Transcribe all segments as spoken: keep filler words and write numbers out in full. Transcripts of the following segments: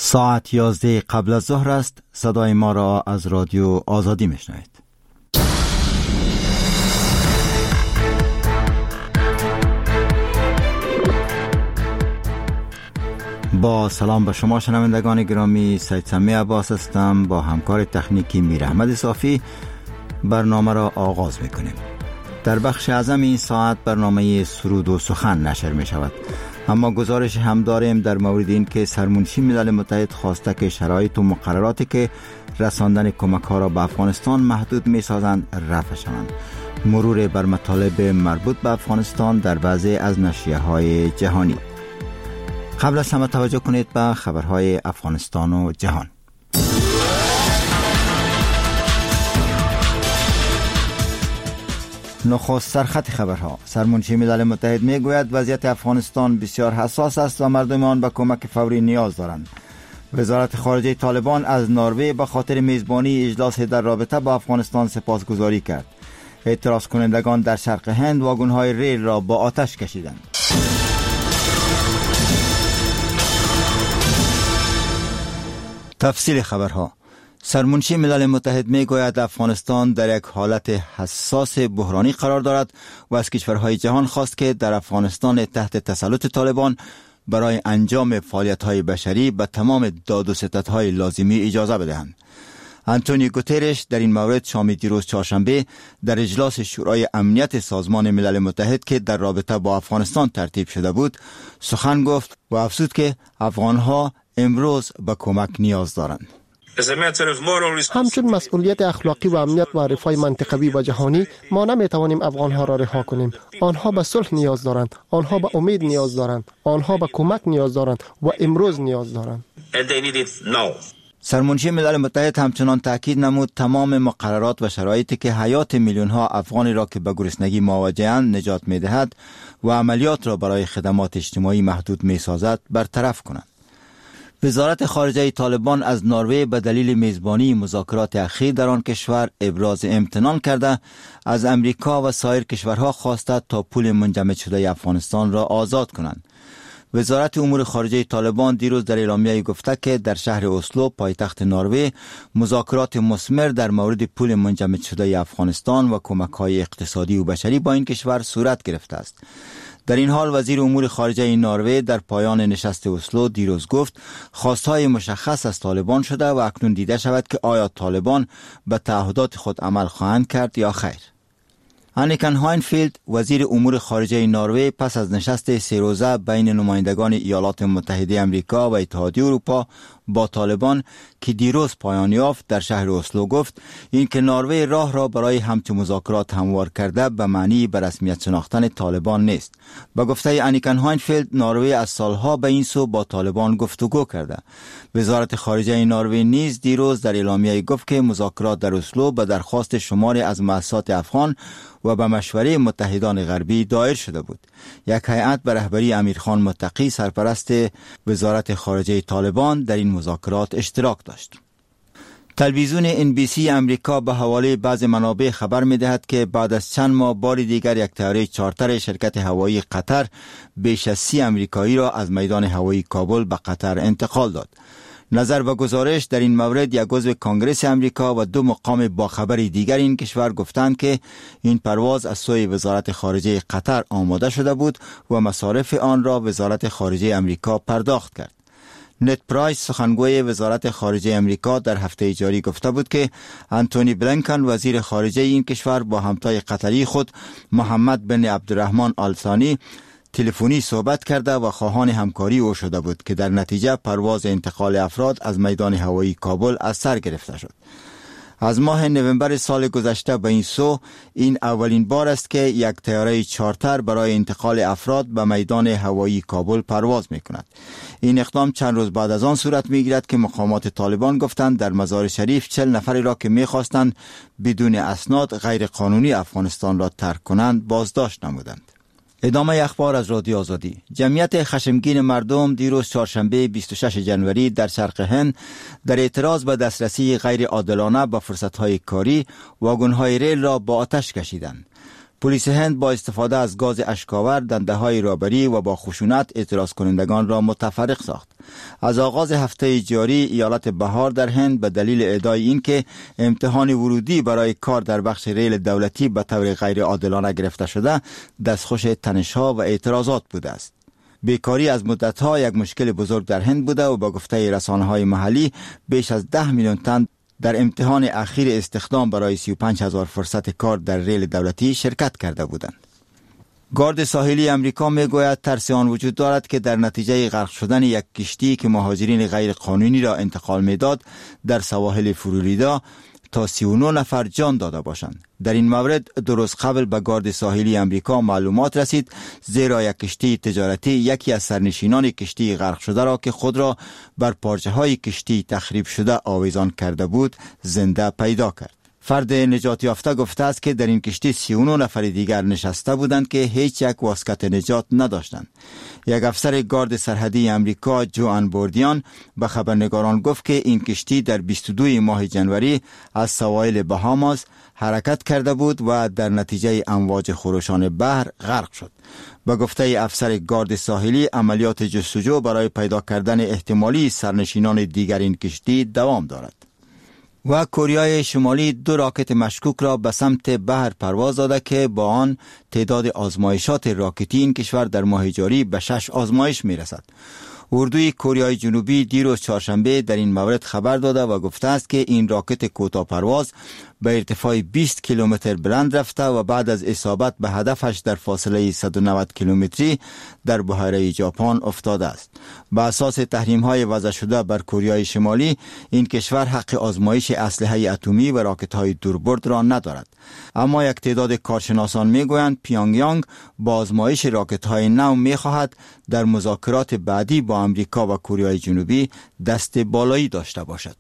ساعت یازده قبل از ظهر است. صدای ما را از رادیو آزادی میشنوید. با سلام به شما شنوندگان گرامی، سید سمی عباس هستم. با همکار تکنیکی میر احمد صافی برنامه را آغاز میکنیم. در بخش اعظم این ساعت برنامه سرود و سخن نشر می شود، اما گزارش هم داریم در مورد این که سرمنشی ملل متحد خواسته که شرایط و مقرراتی که رساندن کمک ها را به افغانستان محدود می سازند رفع شوند. مرور بر مطالب مربوط به افغانستان در بعضی از نشریه های جهانی. قبل از همه توجه کنید به خبرهای افغانستان و جهان. نخست سرخط خبرها. سرمنشی ملل متحد می گوید وضعیت افغانستان بسیار حساس است و مردم آن به کمک فوری نیاز دارند. وزارت خارجه طالبان از نروژ به خاطر میزبانی اجلاس در رابطه با افغانستان سپاسگزاری کرد. اعتراض کنندگان در شرق هند واگن‌های ریل را با آتش کشیدند. تفصیل خبرها. سرمنشی ملل متحد می گوید افغانستان در یک حالت حساس بحرانی قرار دارد و از کشورهای جهان خواست که در افغانستان تحت تسلط طالبان برای انجام فعالیت‌های بشری به تمام داد و ستدهای لازمی اجازه بدهند. آنتونیو گوترش در این مورد شام دیروز چهارشنبه در اجلاس شورای امنیت سازمان ملل متحد که در رابطه با افغانستان ترتیب شده بود سخن گفت و افزود که افغانها امروز به کمک نیاز دارند. همچون مسئولیت اخلاقی و امنیت و رفاه منطقوی و جهانی ما نمیتوانیم افغانها را رها کنیم. آنها به صلح نیاز دارند، آنها به امید نیاز دارند، آنها به کمک نیاز دارند و امروز نیاز دارند. سرمنشی ملل متحد همچنان تاکید نمود تمام مقررات و شرایطی که حیات میلیون ها افغانی را که به گرسنگی مواجه‌اند نجات می‌دهد و عملیات را برای خدمات اجتماعی محدود می‌سازد برطرف کنند. وزارت خارجه طالبان از نروژ به دلیل میزبانی مذاکرات اخیر در آن کشور ابراز امتنان کرده از امریکا و سایر کشورها خواسته تا پول منجمد شده افغانستان را آزاد کنند. وزارت امور خارجه طالبان دیروز در اعلامیه گفته که در شهر اسلو پایتخت نروژ مذاکرات مثمر در مورد پول منجمد شده افغانستان و کمک‌های اقتصادی و بشری با این کشور صورت گرفته است. در این حال وزیر امور خارجه نروژ در پایان نشست اسلو دیروز گفت خواستهای مشخص از طالبان شده و اکنون دیده شود که آیا طالبان به تعهدات خود عمل خواهند کرد یا خیر. انیکن هاینفیلد وزیر امور خارجه نروژ پس از نشست سه روزه بین نمایندگان ایالات متحده آمریکا و اتحادیه اروپا با طالبان که دیروز پایان یافت در شهر اسلو گفت اینکه نروژ راه را برای همچون مذاکرات هموار کرده به معنی به رسمیت شناختن طالبان نیست. با گفته انیکن هاینفیلد نروژ از سالها به این سو با طالبان گفتگو کرده. وزارت خارجه نروژ نیز دیروز در اعلامیه گفت که مذاکرات در اسلو به درخواست شماری از مؤسسات افغان و به مشوره متحدان غربی دایر شده بود. یک هیئت به رهبری امیرخان متقی سرپرست وزارت خارجه طالبان در این مذاکرات اشتراک داشت. تلویزیون ان بی سی امریکا به حواله بعض منابع خبر می‌دهد که بعد از چند ماه بار دیگر یک طیاره چارتر شرکت هوایی قطر بیش از سی امریکایی را از میدان هوایی کابل به قطر انتقال داد. نظر به گزارش در این مورد یک عضو کنگره امریکا و دو مقام باخبر دیگر این کشور گفتند که این پرواز از سوی وزارت خارجه قطر آماده شده بود و مصارف آن را وزارت خارجه امریکا پرداخت کرد. نت پرایس سخنگوی وزارت خارجه امریکا در هفته جاری گفته بود که انتونی بلینکن وزیر خارجه این کشور با همتای قطری خود محمد بن عبدالرحمن آل ثانی تلفنی صحبت کرده و خواهان همکاری او شده بود که در نتیجه پرواز انتقال افراد از میدان هوایی کابل از سر گرفته شد. از ماه نوامبر سال گذشته به این سو این اولین بار است که یک طیاره چارتر برای انتقال افراد به میدان هوایی کابل پرواز می کند. این اقدام چند روز بعد از آن صورت می گیرد که مقامات طالبان گفتند در مزار شریف چهل نفری را که می خواستند بدون اسناد غیر قانونی افغانستان را ترک کنند بازداشت نمودند. ادامه اخبار از رادیو آزادی. جمعیت خشمگین مردم دیروز چهارشنبه بیست و شش ژانویه در شرق هند در اعتراض به دسترسی غیر عادلانه به فرصت‌های کاری واگن‌های ریل را با آتش کشیدند. پلیس هند با استفاده از گاز اشک‌آور دنده‌های رابری و با خشونت اعتراض کنندگان را متفرق ساخت. از آغاز هفته جاری ایالت بهار در هند به دلیل ادعای اینکه امتحان ورودی برای کار در بخش ریل دولتی به طور غیر عادلانه گرفته شده، دستخوش تنش‌ها و اعتراضات بوده است. بیکاری از مدت‌ها یک مشکل بزرگ در هند بوده و با گفته رسانه‌های محلی بیش از ده میلیون تن در امتحان اخیر استخدام برای سی و پنج هزار فرصت کار در ریل دولتی شرکت کرده بودند. گارد ساحلی امریکا میگوید ترس آن وجود دارد که در نتیجه غرق شدن یک کشتی که مهاجرین غیر قانونی را انتقال میداد در سواحل فلوریدا تا سی و نه نفر جان داده باشند. در این مورد دو روز قبل به گارد ساحلی امریکا معلومات رسید، زیرا یک کشتی تجارتی یکی از سرنشینان کشتی غرق شده را که خود را بر پارچه های کشتی تخریب شده آویزان کرده بود زنده پیدا کرد. فرد نجات یافته گفته است که در این کشتی سی و نه نفر دیگر نشسته بودند که هیچ یک واسکت نجات نداشتند. یک افسر گارد سرحدی امریکا جوان بوردیان به خبرنگاران گفت که این کشتی در بیست و دو ماه جنوری از سواحل بهاماس حرکت کرده بود و در نتیجه امواج خروشان بحر غرق شد. به گفته افسر گارد ساحلی، عملیات جستجو برای پیدا کردن احتمالی سرنشینان دیگر این کشتی دوام دارد. و کره شمالی دو راکت مشکوک را به سمت بحر پرواز داده که با آن تعداد آزمایشات راکتی این کشور در ماه جاری به شش آزمایش می رسد. اردوی کره جنوبی دیروز چهارشنبه در این مورد خبر داده و گفته است که این راکت کوتاه پرواز به ارتفاع بیست کیلومتر بلند رفته و بعد از اصابت به هدفش در فاصله صد و نود کیلومتری در بحیره ژاپن افتاده است. به اساس تحریم‌های وضع شده بر کره شمالی، این کشور حق آزمایش اسلحه اتمی و راکت‌های دوربرد را ندارد. اما یک تعداد کارشناسان می‌گویند پیونگیانگ با آزمایش راکت‌های نو می‌خواهد در مذاکرات بعدی با آمریکا و کره جنوبی دست بالایی داشته باشد.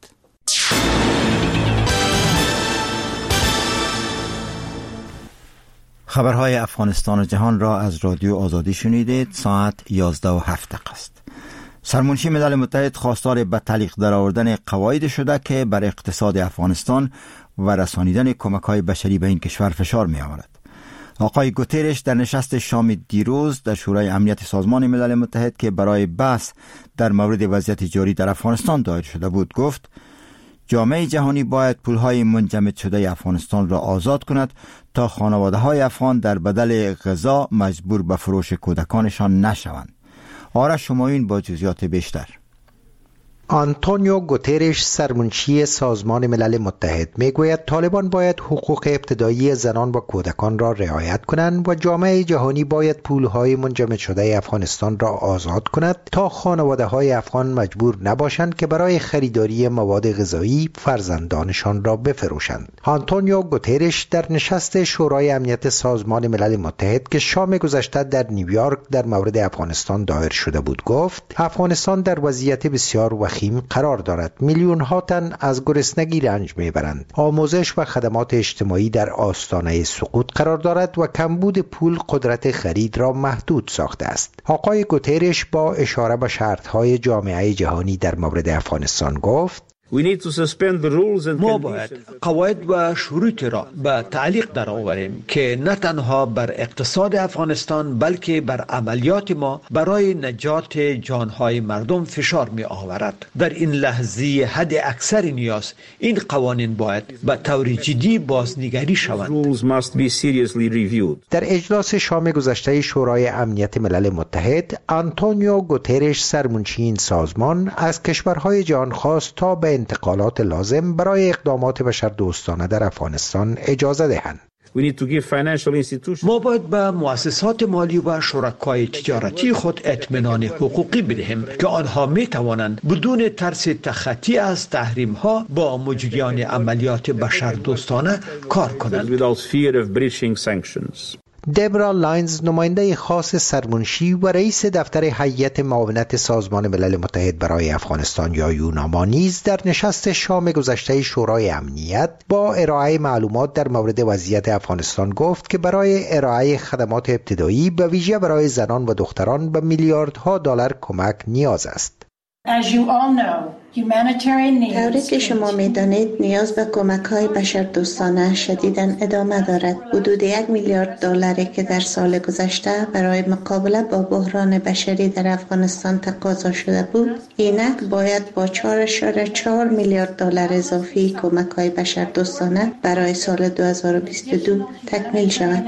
خبرهای افغانستان و جهان را از رادیو آزادی شنیدید. ساعت یازده و هفت دقیقه است. سرمنشی ملل متحد خواستار به تعلیق درآوردن قواعد شده که بر اقتصاد افغانستان و رسانیدن کمک‌های بشری به این کشور فشار می‌آورد. آقای گوترش در نشست شام دیروز در شورای امنیت سازمان ملل متحد که برای بحث در مورد وضعیت جاری در افغانستان دایر شده بود گفت جامعه جهانی باید پولهای منجمد شده افغانستان را آزاد کند تا خانواده‌های افغان در بدل غذا مجبور به فروش کودکانشان نشوند. آرش همایون با جزئیات بیشتر. آنتونیو گوترش سرمنشی سازمان ملل متحد میگوید طالبان باید حقوق ابتدایی زنان و کودکان را رعایت کنند و جامعه جهانی باید پولهای منجمد شده افغانستان را آزاد کند تا خانواده‌های افغان مجبور نباشند که برای خریداری مواد غذایی فرزندانشان را بفروشند. آنتونیو گوترش در نشست شورای امنیت سازمان ملل متحد که شام گذشته در نیویورک در مورد افغانستان دایر شده بود گفت افغانستان در وضعیت بسیار وخیم قرار دارد. میلیون ها تن از گرسنگی رنج میبرند. آموزش و خدمات اجتماعی در آستانه سقوط قرار دارد و کمبود پول قدرت خرید را محدود ساخته است. آقای گوترش با اشاره به شرط‌های جامعه جهانی در مورد افغانستان گفت ما باید قواعد و شروط را به تعلیق درآوریم که نه تنها بر اقتصاد افغانستان بلکه بر عملیات ما برای نجات جانهای مردم فشار می آورد. در این لحظه حد اکثر نیاز این قوانین باید به طور جدی بازنگری شوند. در اجلاس شام گذشته شورای امنیت ملل متحد، آنتونیو گوترش سرمنشی این سازمان از کشورهای جهان خواست تا به انتقالات لازم برای اقدامات بشردوستانه در افغانستان اجازه دهند. ما باید به مؤسسات مالی و شرکای تجارتی خود اطمینان حقوقی بدهیم که آنها می توانند بدون ترس تخطی از تحریم ها با مجریان عملیات بشردوستانه کار کنند. دبرا لاینز نماینده خاص سرمنشی و رئیس دفتر هیئت معاونت سازمان ملل متحد برای افغانستان یا یوناما نیز در نشست شام گذشته شورای امنیت با ارائه معلومات در مورد وضعیت افغانستان گفت که برای ارائه خدمات ابتدایی به ویژه برای زنان و دختران به میلیاردها دلار کمک نیاز است. طوری که شما می‌دانید نیاز به کمک‌های بشردوستانه شدیداً ادامه دارد. حدود یک میلیارد دلاری که در سال گذشته برای مقابله با بحران بشری در افغانستان تقاضا شده بود، اینک باید با چهار اشاره چهار میلیارد دلار اضافی کمک‌های بشردوستانه برای سال دو هزار و بیست و دو تکمیل شود.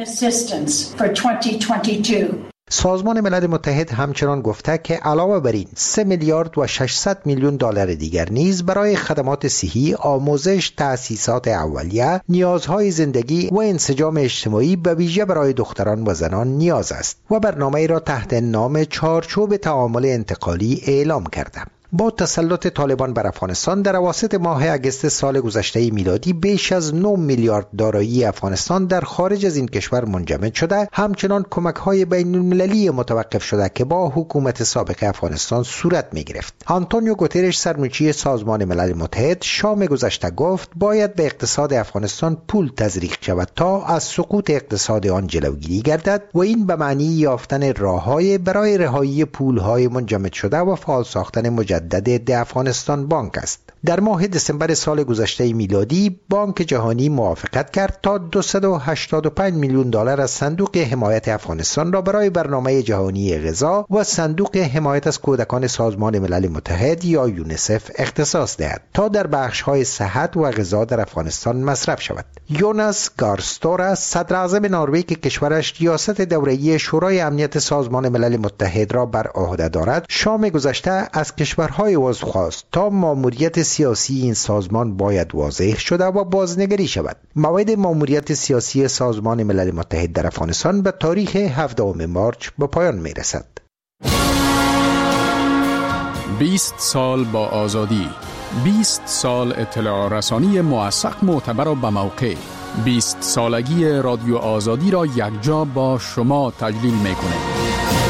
سازمان ملل متحد همچنان گفته که علاوه بر این سه میلیارد و ششصد میلیون دلار دیگر نیز برای خدمات صحی، آموزش، تأسیسات اولیه، نیازهای زندگی و انسجام اجتماعی به ویژه برای دختران و زنان نیاز است و برنامه‌ای را تحت نام چارچوب تعامل انتقالی اعلام کرده. با تسلط طالبان بر افغانستان در اواسط ماه اگست سال گذشته میلادی بیش از نه میلیارد دارایی افغانستان در خارج از این کشور منجمد شده. همچنان کمک‌های بین‌المللی متوقف شده که با حکومت سابق افغانستان صورت می‌گرفت. آنتونیو گوترش سرمنشی سازمان ملل متحد شام گذشته گفت باید به اقتصاد افغانستان پول تزریق شود تا از سقوط اقتصاد آن جلوگیری گردد و این به معنی یافتن راه‌های برای رهایی پول‌های منجمد شده و فعال ساختن مجدد مجدد افغانستان بانک است. در ماه دسامبر سال گذشته میلادی بانک جهانی موافقت کرد تا دویست و هشتاد و پنج میلیون دلار از صندوق حمایت افغانستان را برای برنامه جهانی غذا و صندوق حمایت از کودکان سازمان ملل متحد یا یونیسف اختصاص دهد تا در بخش‌های صحت و غذا در افغانستان مصرف شود. یوناس گارستورا صدر اعظم نروژ که کشورش ریاست دوره‌ای شورای امنیت سازمان ملل متحد را بر عهده دارد، شام گذشته از کشورهای عضو خواست تا ماموریت سیاسی این سازمان باید واضح شده و بازنگری شود. موعد ماموریت سیاسی سازمان ملل متحد در افغانستان به تاریخ هفدهم مارچ به پایان می رسد. بیست سال با آزادی، بیست سال اطلاع رسانی موثق، معتبر و به موقع. بیست سالگی رادیو آزادی را یکجا با شما تجلیل می کنه.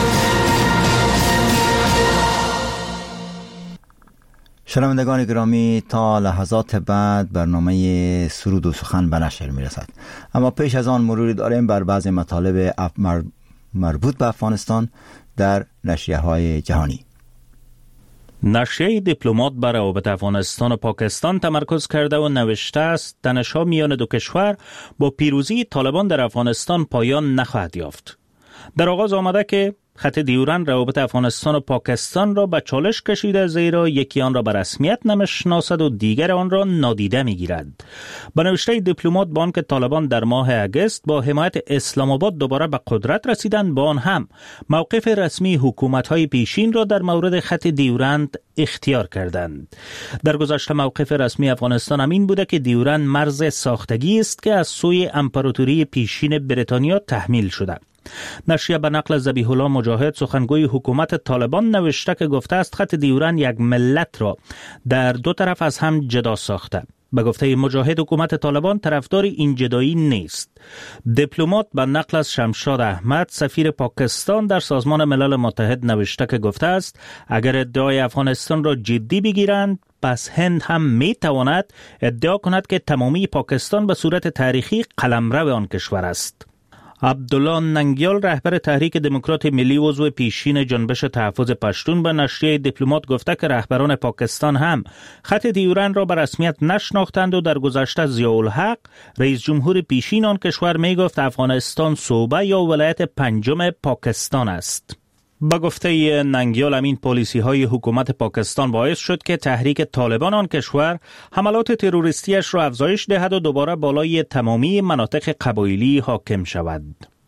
شنوندگان گرامی، تا لحظات بعد برنامه سرود و سخن به نشر می رسد، اما پیش از آن مروری داریم بر بعض مطالب مربوط به افغانستان در نشریه های جهانی. نشریه دیپلمات بر روابط افغانستان و پاکستان تمرکز کرده و نوشته است تنش‌ها میان دو کشور با پیروزی طالبان در افغانستان پایان نخواهد یافت. در آغاز آمده که خط دیورند روابط افغانستان و پاکستان را به چالش کشیده، زیرا یکی آن را به رسمیت نمیشناسد و دیگر آن را نادیده میگیرد. به نوشته دیپلمات با آنکه طالبان در ماه اگست با حمایت اسلام آباد دوباره به قدرت رسیدند، با آن هم موقف رسمی حکومت‌های پیشین را در مورد خط دیورند اختیار کردند. در گذشته موقف رسمی افغانستان همین بوده که دیورند مرز ساختگی است که از سوی امپراتوری پیشین بریتانیا تحمیل شده. نشریه به نقل ذبیح الله مجاهد سخنگوی حکومت طالبان نوشته که گفته است خط دیورند یک ملت را در دو طرف از هم جدا ساخته. به گفته مجاهد حکومت طالبان طرفدار این جدایی نیست. دیپلمات به نقل از شمشاد احمد سفیر پاکستان در سازمان ملل متحد نوشته که گفته است اگر ادعای افغانستان را جدی بگیرند، پس هند هم می تواند ادعا کند که تمامی پاکستان به صورت تاریخی قلمرو آن کشور است. عبدالله ننگیال رهبر تحریک دموکرات ملی عضو پیشین جنبش تحفظ پشتون به نشریه دیپلمات گفته که رهبران پاکستان هم خط دیورند را به رسمیت نشناختند و در گذشته ضیاءالحق رئیس جمهور پیشین آن کشور می گفت افغانستان صوبه یا ولایت پنجم پاکستان است. با گفته ننگیال همین پالیسی های حکومت پاکستان باعث شد که تحریک طالبان آن کشور حملات تروریستیش را افزایش دهد و دوباره بالای تمامی مناطق قبایلی حاکم شود.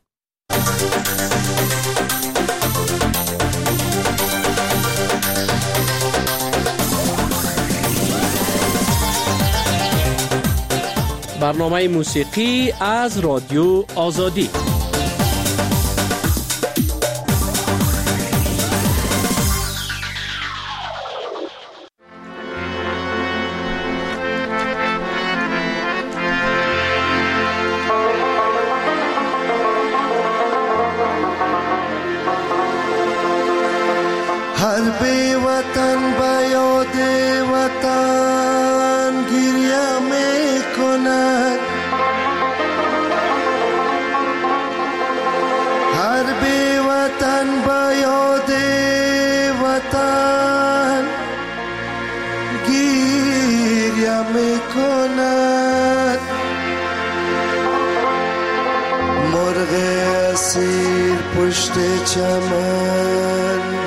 برنامه موسیقی از رادیو آزادی. اسیر پشت چمن